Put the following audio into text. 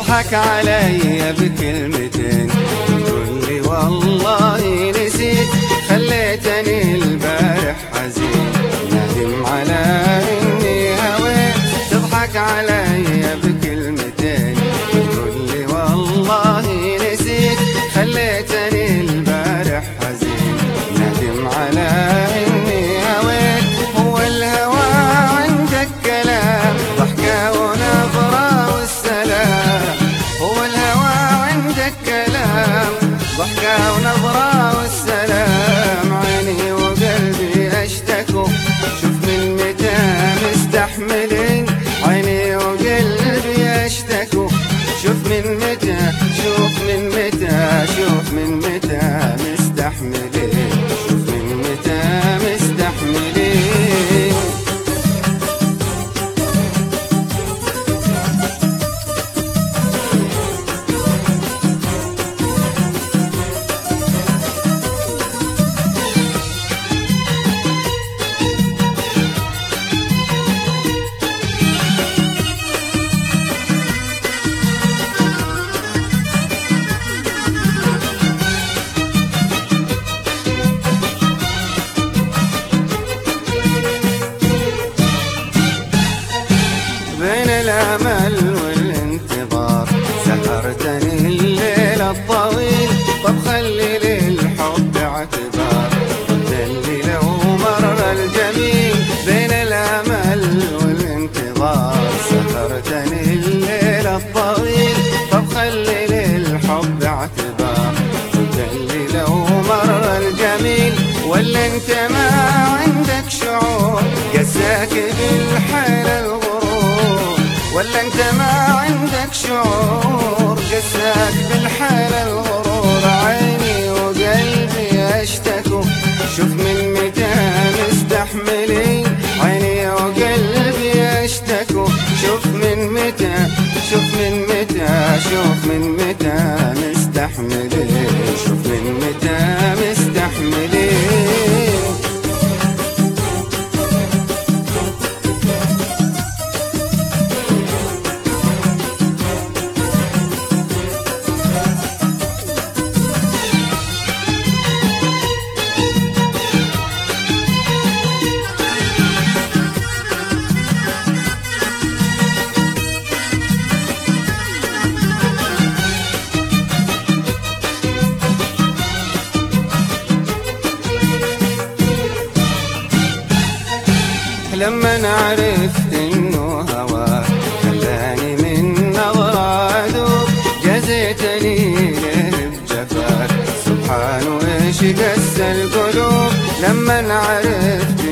تضحك علي بكلمتين تقول لي والله نسيت، خليتني البارح حزين نادم على اني هويت. تضحك علي بكلمتين تقول لي والله نسيت، خليتني البارح حزين نادم على اني هويت. هو الهوى عندك كلام ضحكة ونظرة والسلام، هو الهوى عندك كلام ضحكة ونظرة والسلام. عيني وقلبي اشتكوا شوف من متى مستحملين، عيني وقلبي اشتكوا شوف من متى، شوف من متى، شوف من متى مستحملين، شوف من متى مستحملين. بين الامل والانتظار سهرتني الليل الطويل، طب خلي للحب اعتبار اللي لو مر الجميل. بين الامل والانتظار سهرتني الليل الطويل، طب خلي للحب اعتبار اللي لو مر الجميل. ولا انت ما عندك شعور قساك بالحيل الغرور، ولا انت ما عندك شعور قساك بالحيل الغرور. عيني وقلبي اشتكوا شوف من متى مستحملين، عيني وقلبي اشتكوا شوف من متى، شوف من متى، شوف من متى مستحملين، شوف من متى مستحملين. لما عرفت انه هواك خلاني من نظرة ادوب، جزيتني ليه بجفاك سبحان وإيش قسى القلوب. لما عرفت